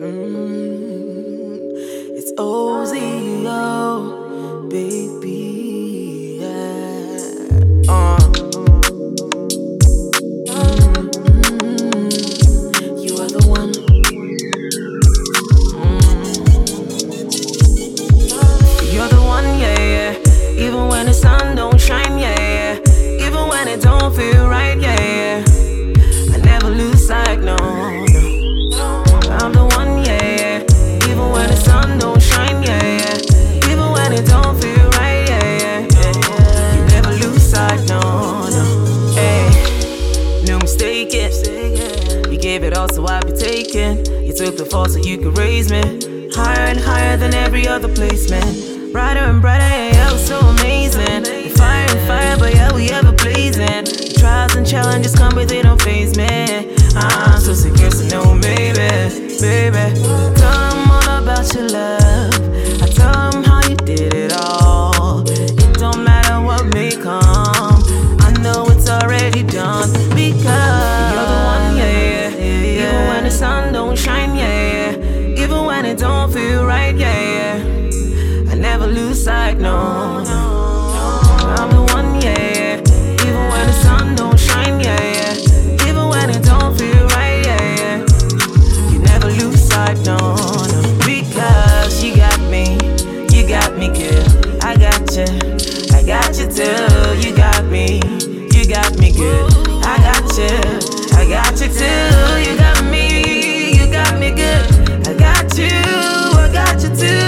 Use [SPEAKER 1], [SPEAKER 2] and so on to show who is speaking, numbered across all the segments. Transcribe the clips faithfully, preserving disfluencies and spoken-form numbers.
[SPEAKER 1] Mm, it's O Z O, baby. Yeah. Uh. Mm, mm, you are the one. Mm. You're the one, yeah, yeah. Even when the sun don't shine, yeah, yeah. Even when it don't feel right, yeah, yeah. I never lose sight, no, no. I'm the one, yeah, yeah. Even when the sun don't shine, yeah, yeah. Even when it don't feel right, yeah, yeah, yeah, yeah. You never lose sight, no, no. Hey, no mistaking. You gave it all, so I be taken. You took the fall so you could raise me higher and higher than every other placement. Brighter and brighter, yeah, yeah, it was so amazing. Fire and fire, but yeah, we ever blazing. Trials and challenges come, but they don't faze me. I'm so secure, so no, baby, baby. Tell them all about your love. I tell them how you did it all. It don't matter what may come. I know it's already done because you're the one, yeah, yeah, yeah. Even when the sun don't shine, yeah, yeah. Even when it don't feel right, yeah, yeah. I never lose sight, no, no. I'm the one, yeah, yeah. Even when the sun don't shine, yeah, yeah. Even when it don't feel right, yeah, yeah. You never lose sight, no, no. Because you got me, you got me good. I got you, I got you too. You got me, you got me good. I got you, I got you too. You got me, you got me good. I got you, I got you too.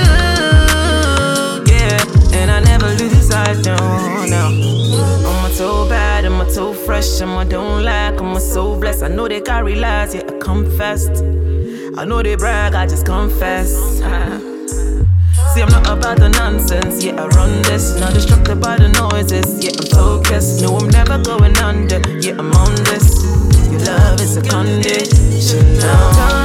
[SPEAKER 1] No, no. I'm so bad, I'm so fresh, I'm a don't like, I'm so blessed. I know they carry lies, yeah, I confessed. I know they brag, I just confess. See, I'm not about the nonsense, yeah, I run this. Not distracted by the noises, yeah, I'm focused. No, I'm never going under, yeah, I'm on this. Your love is a condition now.